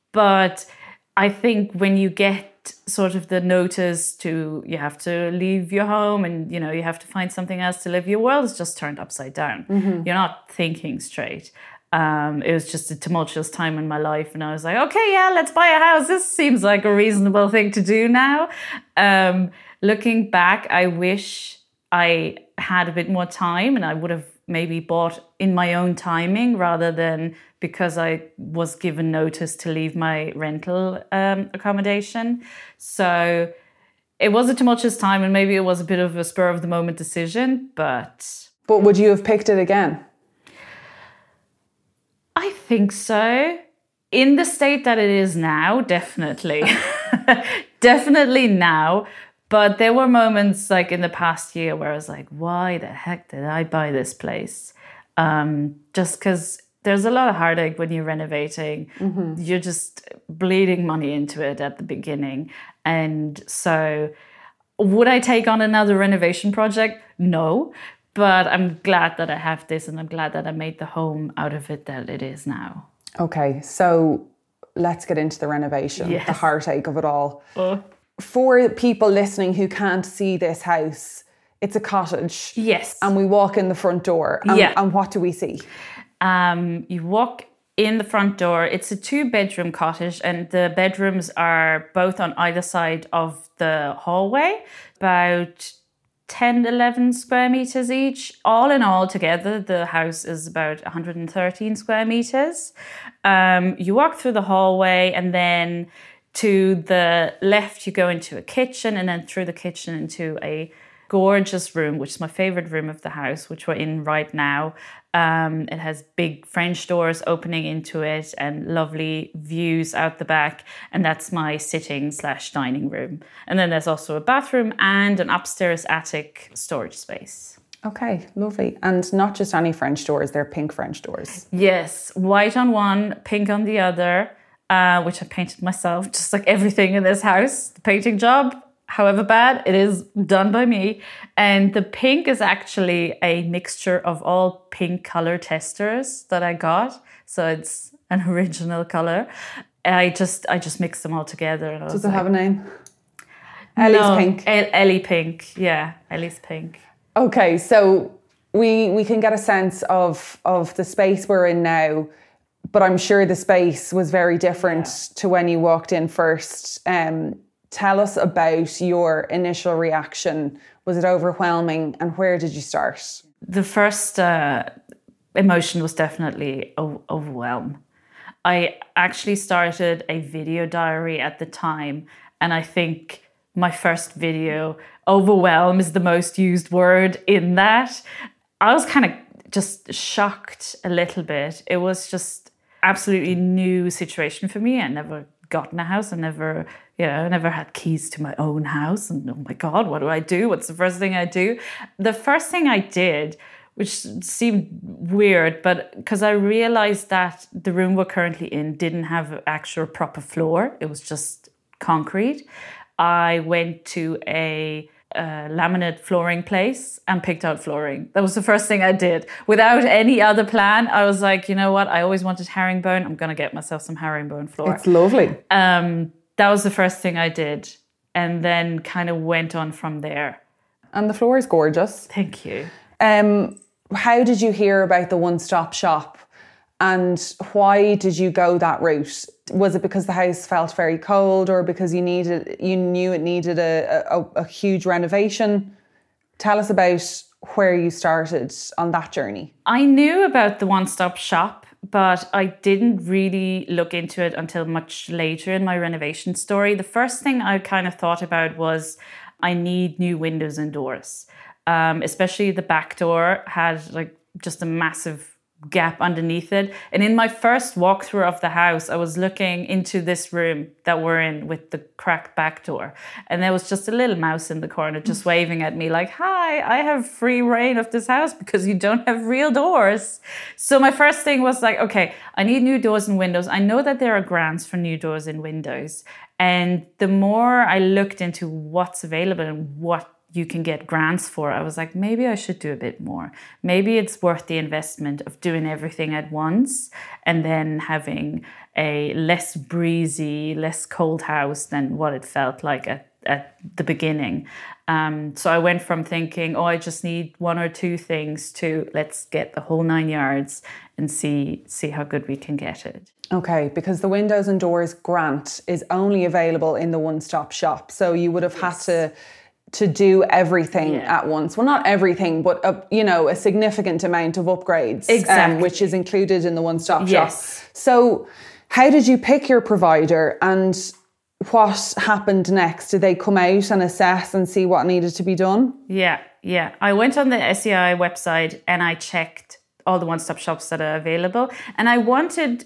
But I think when you get sort of the notice to, you have to leave your home and, you know, you have to find something else to live, your world is just turned upside down. Mm-hmm. You're not thinking straight. Um, it was just a tumultuous time in my life. And I was like, okay, yeah, let's buy a house. This seems like a reasonable thing to do now. Um, looking back, I wish I had a bit more time and I would have maybe bought in my own timing rather than because I was given notice to leave my rental um, accommodation. So it was a tumultuous time and maybe it was a bit of a spur of the moment decision, but... But would you have picked it again? I think so. In the state that it is now, definitely. Definitely now. But there were moments like in the past year where I was like, why the heck did I buy this place? Um, just because there's a lot of heartache when you're renovating. Mm-hmm. You're just bleeding money into it at the beginning. And so would I take on another renovation project? No. But I'm glad that I have this and I'm glad that I made the home out of it that it is now. Okay, so let's get into the renovation, yes. The heartache of it all. Uh. For people listening who can't see this house, it's a cottage. Yes. And we walk in the front door. And, yeah. And what do we see? Um, you walk in the front door. It's a two-bedroom cottage and the bedrooms are both on either side of the hallway. About ten, eleven square meters each. All in all together, the house is about one hundred thirteen square meters. Um, you walk through the hallway and then to the left, you go into a kitchen and then through the kitchen into a gorgeous room, which is my favorite room of the house, which we're in right now. Um, it has big French doors opening into it and lovely views out the back. And that's my sitting slash dining room. And then there's also a bathroom and an upstairs attic storage space. Okay, lovely. And not just any French doors, they're pink French doors. Yes, white on one, pink on the other. Uh, which I painted myself, just like everything in this house. The painting job, however bad, it is done by me. And the pink is actually a mixture of all pink color testers that I got. So it's an original color. I just I just mixed them all together. And I Does was it like, have a name? Ellie's no, Pink. El- Ellie Pink, yeah, Ellie's Pink. Okay, so we we can get a sense of of the space we're in now. But I'm sure the space was very different yeah. to when you walked in first. Um, tell us about your initial reaction. Was it overwhelming and where did you start? The first uh, emotion was definitely o- overwhelm. I actually started a video diary at the time and I think my first video, overwhelm is the most used word in that. I was kind of just shocked a little bit. It was just absolutely new situation for me. I never got in a house. I never, you know, never had keys to my own house. And oh my God, what do I do? What's the first thing I do? The first thing I did, which seemed weird, but because I realized that the room we're currently in didn't have an actual proper floor. It was just concrete. I went to a a laminate flooring place and picked out flooring. That was the first thing I did. Without any other plan, I was like, you know what? I always wanted herringbone. I'm going to get myself some herringbone floor. It's lovely. Um, that was the first thing I did. And then kind of went on from there. And the floor is gorgeous. Thank you. Um, how did you hear about the one-stop shop? And why did you go that route? Was it because the house felt very cold, or because you needed, you knew it needed a, a, a huge renovation? Tell us about where you started on that journey. I knew about the one-stop shop, but I didn't really look into it until much later in my renovation story. The first thing I kind of thought about was I need new windows and doors, um, especially the back door had like just a massive gap underneath it. And in my first walkthrough of the house, I was looking into this room that we're in with the cracked back door. And there was just a little mouse in the corner just waving at me like, hi, I have free reign of this house because you don't have real doors. So my first thing was like, okay, I need new doors and windows. I know that there are grants for new doors and windows. And the more I looked into what's available and what you can get grants for, I was like, maybe I should do a bit more. Maybe it's worth the investment of doing everything at once and then having a less breezy, less cold house than what it felt like at, at the beginning. Um, so I went from thinking, oh, I just need one or two things to let's get the whole nine yards and see see how good we can get it. Okay, because the windows and doors grant is only available in the one-stop shop. So you would have yes. had to to do everything yeah. at once. Well, not everything, but a, you know, a significant amount of upgrades, exactly. um, which is included in the one-stop yes. shop. So how did you pick your provider, and what happened next? Did they come out and assess and see what needed to be done? Yeah, yeah. I went on the S E I website and I checked all the one-stop shops that are available. And I wanted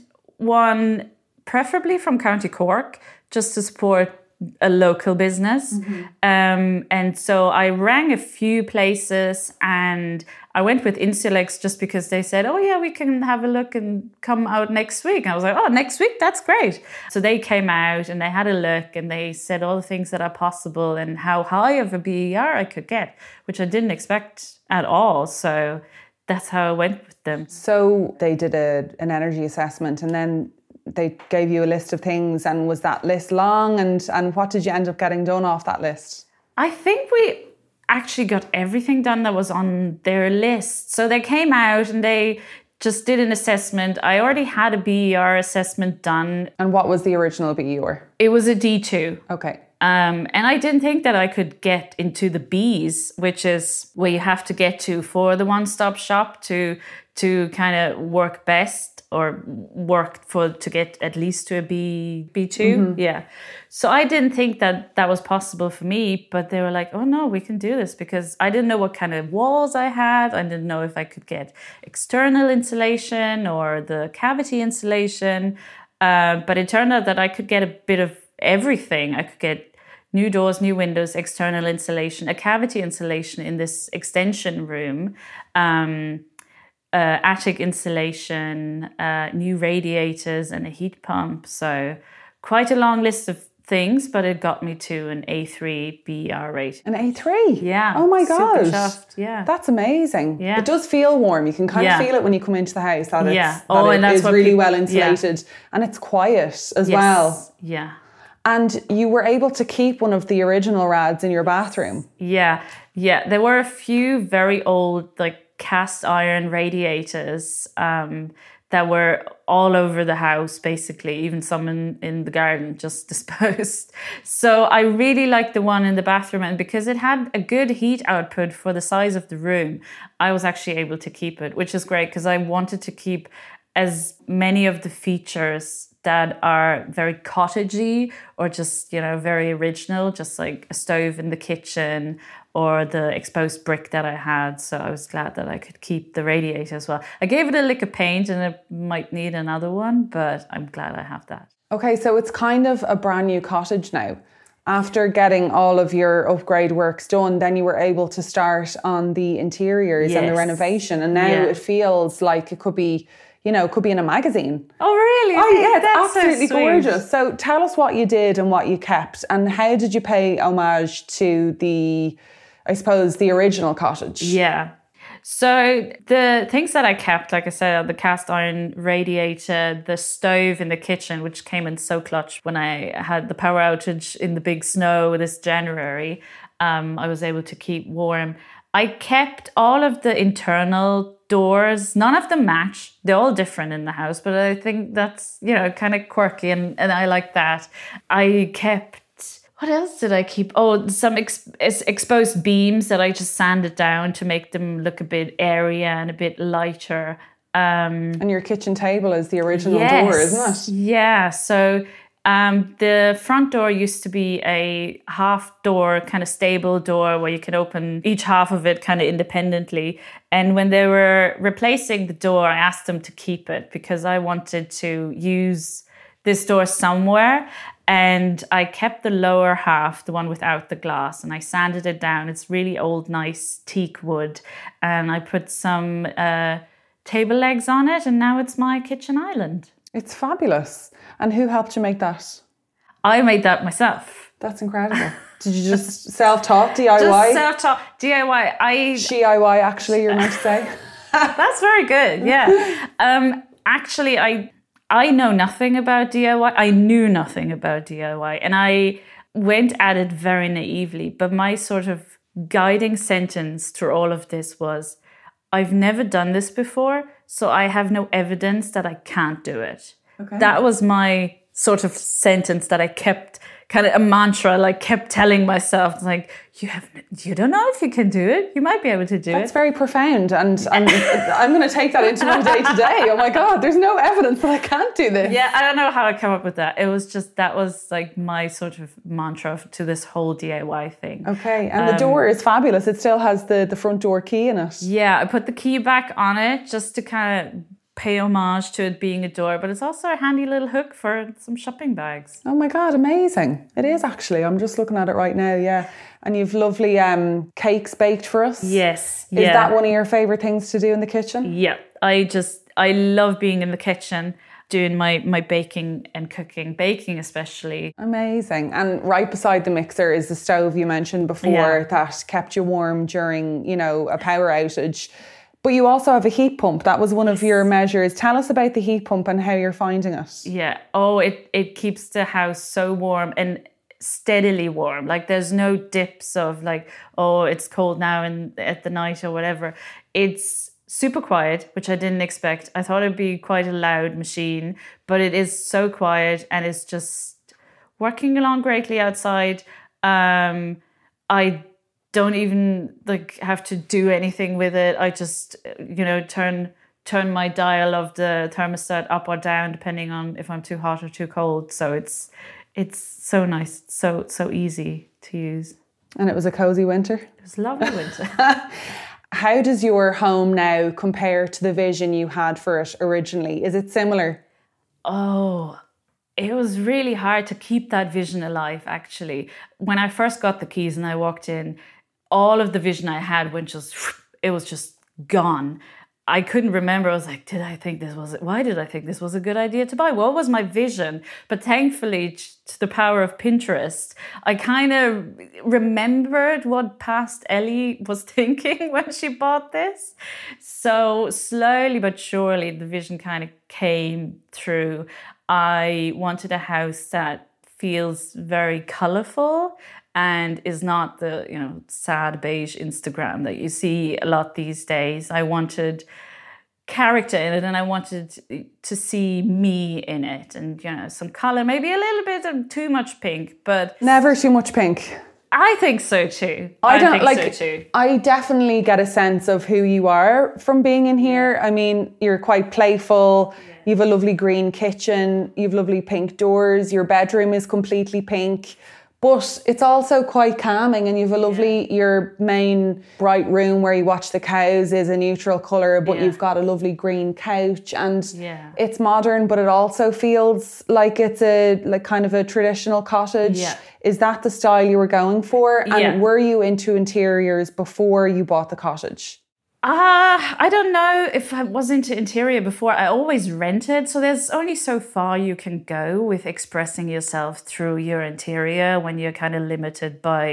one preferably from County Cork, just to support a local business. Mm-hmm. Um, and so I rang a few places and I went with Insulex just because they said, oh yeah, we can have a look and come out next week. And I was like, oh, next week? That's great. So they came out and they had a look and they said all the things that are possible and how high of a B E R I could get, which I didn't expect at all. So that's how I went with them. So they did a, an energy assessment and then they gave you a list of things, and was that list long, and and what did you end up getting done off that list? I think we actually got everything done that was on their list. So they came out and they just did an assessment. I already had a B E R assessment done. And what was the original B E R? It was a D two. Okay. Um, and I didn't think that I could get into the B's, which is where you have to get to for the one-stop shop to to kind of work best or work for to get at least to a B B2. Mm-hmm. Yeah. So I didn't think that that was possible for me, but they were like, oh no, we can do this, because I didn't know what kind of walls I had. I didn't know if I could get external insulation or the cavity insulation. Uh, but it turned out that I could get a bit of everything. I could get new doors, new windows, external insulation, a cavity insulation in this extension room, um, uh, attic insulation, uh, new radiators and a heat pump. So quite a long list of things, but it got me to an A three B E R rate. An A three? Yeah. Oh my gosh. Super chuffed, yeah. That's amazing. Yeah. It does feel warm. You can kind yeah. of feel it when you come into the house that, yeah. it's, that oh, it and that's is what really people, well insulated. Yeah. And it's quiet as yes. well. Yeah. And you were able to keep one of the original rads in your bathroom. Yeah, yeah. There were a few very old, like cast iron radiators um, that were all over the house, basically, even some in, in the garden, just disposed. So I really liked the one in the bathroom. And because it had a good heat output for the size of the room, I was actually able to keep it, which is great because I wanted to keep as many of the features that are very cottagey or just, you know, very original, just like a stove in the kitchen or the exposed brick that I had. So I was glad that I could keep the radiator as well. I gave it a lick of paint and it might need another one, but I'm glad I have that. Okay, so it's kind of a brand new cottage now. After getting all of your upgrade works done, then you were able to start on the interiors yes. and the renovation. And now yeah. it feels like it could be, you know, could be in a magazine. Oh, really? Oh, yeah, it's That's absolutely so gorgeous. So tell us what you did and what you kept, and how did you pay homage to the I suppose, the original cottage. Yeah. So the things that I kept, like I said, the cast iron radiator, the stove in the kitchen, which came in so clutch when I had the power outage in the big snow this January, um, I was able to keep warm. I kept all of the internal doors. None of them match. They're all different in the house, but I think that's, you know, kind of quirky, and, and I like that. I kept... What else did I keep? Oh, some ex- exposed beams that I just sanded down to make them look a bit airier and a bit lighter. Um, and your kitchen table is the original yes, door, isn't it? Yeah. So um, the front door used to be a half door, kind of stable door where you can open each half of it kind of independently. And when they were replacing the door, I asked them to keep it because I wanted to use this door somewhere. And I kept the lower half, the one without the glass, and I sanded it down. It's really old, nice teak wood. And I put some uh, table legs on it, and now it's my kitchen island. It's fabulous. And who helped you make that? I made that myself. That's incredible. Did you just self-taught, D I Y? Just self-taught, D I Y. I... She I Y, actually, you're meant to say. That's very good, yeah. Um, actually, I... I know nothing about D I Y. I knew nothing about D I Y. And I went at it very naively. But my sort of guiding sentence through all of this was, I've never done this before, so I have no evidence that I can't do it. Okay. That was my sort of sentence that I kept, kind of a mantra, like kept telling myself, like, you have, you don't know if you can do it. You might be able to do That's it. That's very profound. And I'm, I'm going to take that into my day to day. Oh my God, there's no evidence that I can't do this. Yeah, I don't know how I came up with that. It was just, that was like my sort of mantra to this whole D I Y thing. Okay, and um, the door is fabulous. It still has the, the front door key in it. Yeah, I put the key back on it just to kind of pay homage to it being a door, but it's also a handy little hook for some shopping bags. Oh my God, amazing. It is actually. I'm just looking at it right now, yeah. And you've lovely um, cakes baked for us. Yes. Is yeah. that one of your favourite things to do in the kitchen? Yeah, I just, I love being in the kitchen, doing my, my baking and cooking, baking especially. Amazing. And right beside the mixer is the stove you mentioned before yeah. that kept you warm during, you know, a power outage. But you also have a heat pump. That was one of your measures. Tell us about the heat pump and how you're finding it. Yeah. Oh, it, it keeps the house so warm and steadily warm. Like there's no dips of like, oh, it's cold now and at the night or whatever. It's super quiet, which I didn't expect. I thought it'd be quite a loud machine, but it is so quiet and it's just working along greatly outside. Um, I don't even like have to do anything with it. I just, you know, turn turn my dial of the thermostat up or down depending on if I'm too hot or too cold. So it's it's so nice, so so easy to use. And it was a cozy winter. It was a lovely winter. How does your home now compare to the vision you had for it originally? Is it similar? Oh, it was really hard to keep that vision alive, actually. When I first got the keys and I walked in, all of the vision I had went just, it was just gone. I couldn't remember. I was like, did I think this was, why did I think this was a good idea to buy? What was my vision? But thankfully, to the power of Pinterest, I kind of remembered what past Ellie was thinking when she bought this. So slowly but surely, the vision kind of came through. I wanted a house that feels very colourful and is not the, you know, sad beige Instagram that you see a lot these days. I wanted character in it and I wanted to see me in it and, you know, some colour, maybe a little bit of too much pink, but... Never too much pink. I think so too. I, I don't think like. so too. I definitely get a sense of who you are from being in here. I mean, you're quite playful. Yeah. You've a lovely green kitchen. You've lovely pink doors. Your bedroom is completely pink. But it's also quite calming, and you've a lovely, yeah. your main bright room where you watch the cows is a neutral colour, but yeah. you've got a lovely green couch, and yeah. it's modern, but it also feels like it's a like kind of a traditional cottage. Yeah. Is that the style you were going for? And yeah. were you into interiors before you bought the cottage? Uh, I don't know if I was into interior before. I always rented. So there's only so far you can go with expressing yourself through your interior when you're kind of limited by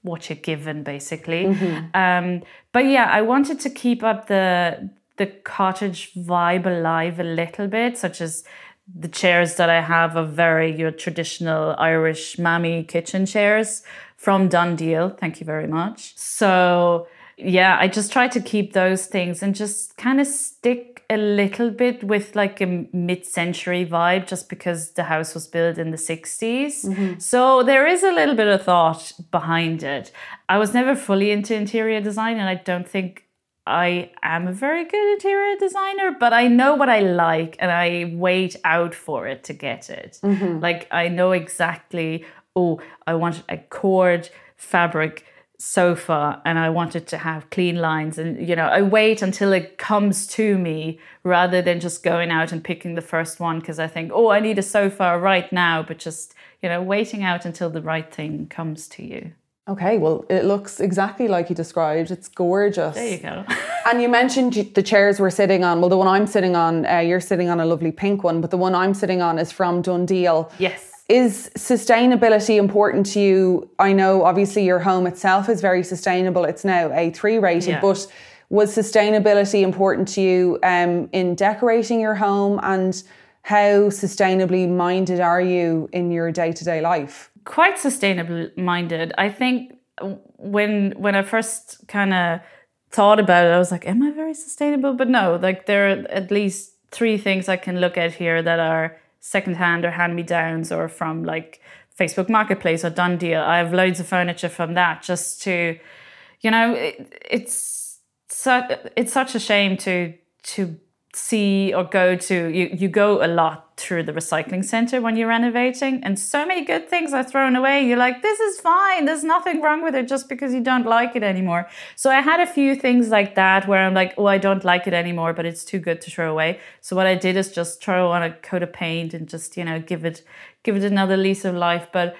what you're given, basically. Mm-hmm. Um, but yeah, I wanted to keep up the the cottage vibe alive a little bit, such as the chairs that I have are very your traditional Irish mammy kitchen chairs from Dundeal. Thank you very much. So yeah, I just try to keep those things and just kind of stick a little bit with like a mid-century vibe, just because the house was built in the sixties. Mm-hmm. So there is a little bit of thought behind it. I was never fully into interior design, and I don't think I am a very good interior designer, but I know what I like and I wait out for it to get it. Mm-hmm. Like I know exactly, oh, I want a cord fabric sofa and I want it to have clean lines, and you know, I wait until it comes to me rather than just going out and picking the first one because I think, oh, I need a sofa right now, but just, you know, waiting out until the right thing comes to you. Okay, well, it looks exactly like you described. It's gorgeous. There you go. And you mentioned the chairs we're sitting on. Well, the one I'm sitting on, uh, you're sitting on a lovely pink one, but the one I'm sitting on is from Dundeal. Yes. Is sustainability important to you? I know obviously your home itself is very sustainable. It's now A three rated, yeah. But was sustainability important to you um, in decorating your home? And how sustainably minded are you in your day-to-day life? Quite sustainable minded. I think when when I first kind of thought about it, I was like, am I very sustainable? But no, like there are at least three things I can look at here that are secondhand or hand-me-downs or from like Facebook Marketplace or Dundeal. I have loads of furniture from that just to, you know, it, it's such it's such a shame to to see or go to, you, you go a lot through the recycling centre when you're renovating, and so many good things are thrown away. You're like, this is fine, there's nothing wrong with it just because you don't like it anymore. So I had a few things like that where I'm like, oh, I don't like it anymore, but it's too good to throw away. So what I did is just throw on a coat of paint and just, you know, give it give it another lease of life. But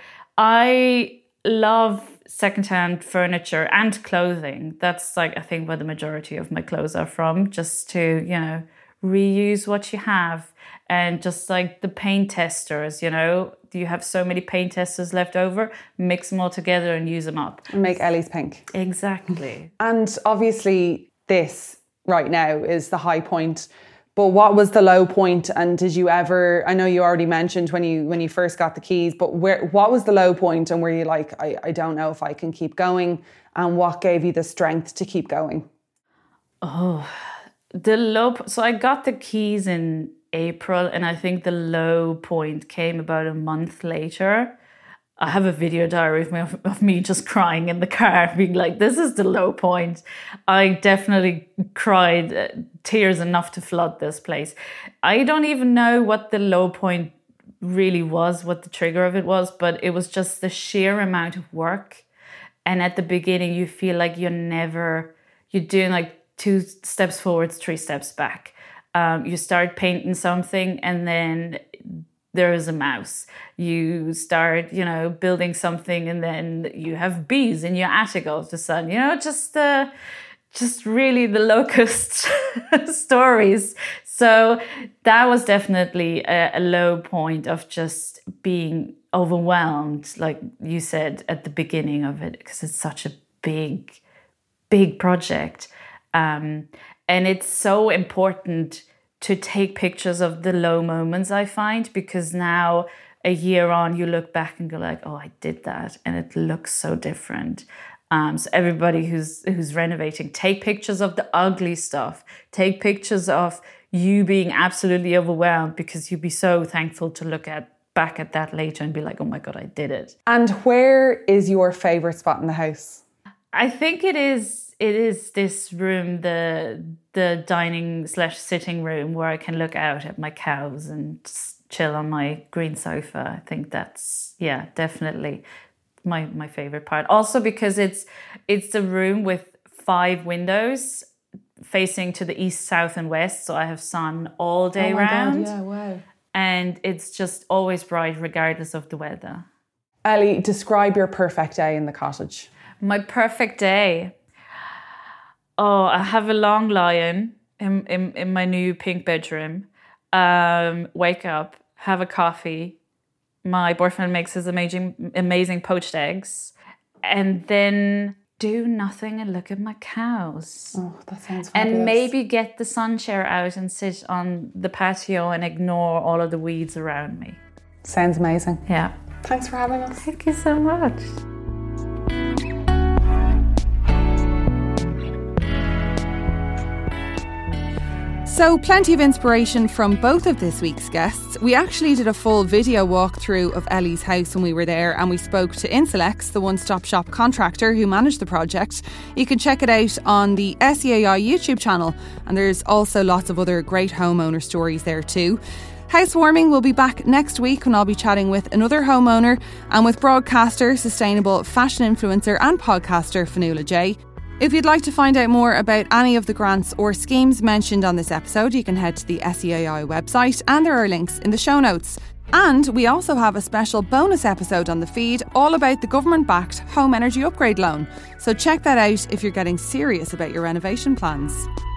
I love secondhand furniture and clothing. That's like, I think, where the majority of my clothes are from, just to, you know, reuse what you have. And just like the paint testers, you know, you have so many paint testers left over, mix them all together and use them up. And make Ellie's pink. Exactly. And obviously this right now is the high point, but what was the low point? And did you ever, I know you already mentioned when you when you first got the keys, but where what was the low point, and were you like, I, I don't know if I can keep going, and what gave you the strength to keep going? Oh, the low, so I got the keys in April, and I think the low point came about a month later. I have a video diary of me, of, of me just crying in the car, being like, this is the low point. I definitely cried uh, tears enough to flood this place. I don't even know what the low point really was, what the trigger of it was, but it was just the sheer amount of work. And at the beginning, you feel like you're never, you're doing like two steps forwards, three steps back. Um, you start painting something and then there is a mouse. You start, you know, building something and then you have bees in your attic all of a sudden. You know, just uh, just really the locust stories. So that was definitely a, a low point of just being overwhelmed, like you said at the beginning of it, because it's such a big, big project. Um, and it's so important to take pictures of the low moments, I find, because now a year on, you look back and go like, oh, I did that. And it looks so different. Um, so everybody who's who's renovating, take pictures of the ugly stuff. Take pictures of you being absolutely overwhelmed, because you'd be so thankful to look at back at that later and be like, oh my God, I did it. And where is your favourite spot in the house? I think it is it is this room, the the dining slash sitting room, where I can look out at my cows and just chill on my green sofa. I think that's, yeah, definitely my my favorite part. Also because it's it's a room with five windows facing to the east, south and west. So I have sun all day oh my round. God, yeah, wow. And it's just always bright regardless of the weather. Ellie, describe your perfect day in the cottage. My perfect day. Oh, I have a long lie-in in, in, in my new pink bedroom. Um, wake up, have a coffee. My boyfriend makes his amazing, amazing poached eggs. and then do nothing and look at my cows. Oh, that sounds fabulous. And maybe get the sun chair out and sit on the patio and ignore all of the weeds around me. Sounds amazing. Yeah. Thanks for having us. Thank you so much. So, plenty of inspiration from both of this week's guests. We actually did a full video walkthrough of Ellie's house when we were there, and we spoke to Insulex, the one-stop shop contractor who managed the project. You can check it out on the S E A I YouTube channel, and there's also lots of other great homeowner stories there too. Housewarming will be back next week when I'll be chatting with another homeowner and with broadcaster, sustainable fashion influencer and podcaster Fionnuala J. If you'd like to find out more about any of the grants or schemes mentioned on this episode, you can head to the S E A I website, and there are links in the show notes. And we also have a special bonus episode on the feed all about the government-backed home energy upgrade loan. So check that out if you're getting serious about your renovation plans.